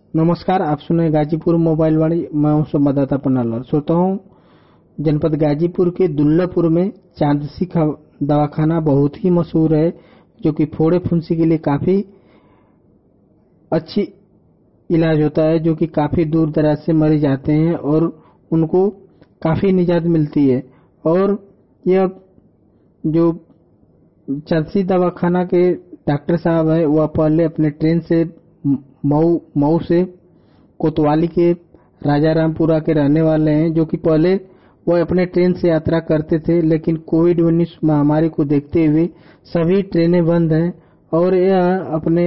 नमस्कार, आप सुन रहे हैं गाजीपुर मोबाइल वाणी। मैं हूं संवाददाता पन्नालाल। श्रोताओं, जनपद गाजीपुर के दुल्लापुर में चांदसी का दवाखाना बहुत ही मशहूर है, जो कि फोड़े फुंसी के लिए काफी अच्छी इलाज होता है, जो कि काफी दूर दराज से मरीज आते हैं और उनको काफी निजात मिलती है। और यह जो चांदसी दवाखाना के डॉक्टर साहब है, वह पहले अपने ट्रेन से मऊ से कोतवाली के राजा रामपुरा के रहने वाले हैं, जो कि पहले वह अपने ट्रेन से यात्रा करते थे, लेकिन कोविड-19 महामारी को देखते हुए सभी ट्रेनें बंद हैं और यह अपने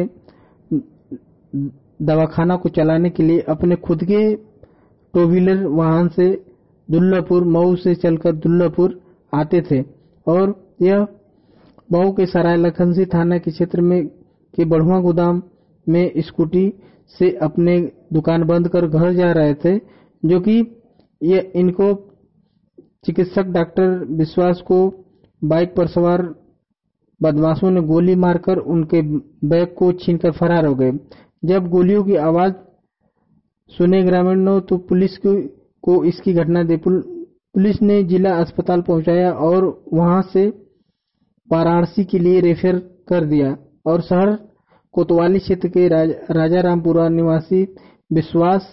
दवाखाना को चलाने के लिए अपने खुद के टू व्हीलर वाहन से दुल्लापुर, मऊ से चलकर दुल्लापुर आते थे। और यह मऊ के सराय लखनसी थाना के क्षेत्र में के बढ़ुआ गोदाम में स्कूटी से अपने दुकान बंद कर घर जा रहे थे, जो कि ये इनको चिकित्सक डॉक्टर विश्वास को बाइक पर सवार बदमाशों ने गोली मारकर उनके बैग को छीनकर फरार हो गए। जब गोलियों की आवाज सुने ग्रामीणों तो पुलिस को इसकी घटना दी। पुलिस ने जिला अस्पताल पहुंचाया और वहां से वाराणसी के लिए रेफर कर दिया। और शहर कोतवाली क्षेत्र के राजा रामपुरा निवासी विश्वास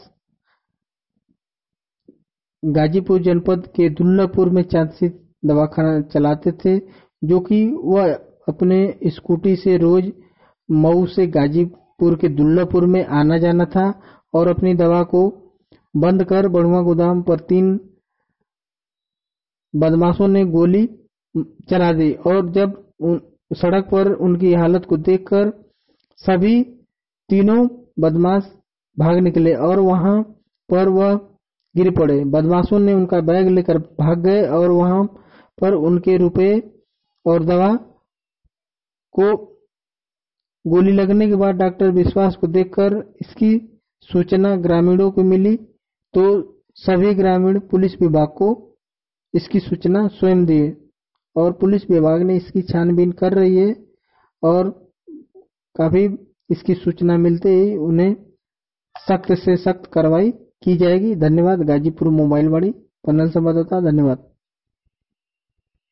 गाजीपुर जनपद के दुल्लापुर में चांदसी दवाखाना चलाते थे, जो कि वह अपने स्कूटी से रोज मऊ से गाजीपुर के दुल्लापुर में आना जाना था और अपनी दवा को बंद कर बढ़ुआ गोदाम पर 3 बदमाशों ने गोली चला दी। और जब सड़क पर उनकी हालत को देखकर सभी तीनों बदमाश भाग निकले और वहां पर वह गिर पड़े। बदमाशों ने उनका बैग लेकर भाग गए और वहां पर उनके रुपए और दवा को गोली लगने के बाद डॉक्टर विश्वास को देखकर इसकी सूचना ग्रामीणों को मिली, तो सभी ग्रामीण पुलिस विभाग को इसकी सूचना स्वयं दिए और पुलिस विभाग ने इसकी छानबीन कर रही है और काफी इसकी सूचना मिलते ही उन्हें सख्त से सख्त कार्रवाई की जाएगी। धन्यवाद। गाजीपुर मोबाइल वाणी, पन्नालाल संवाददाता। धन्यवाद।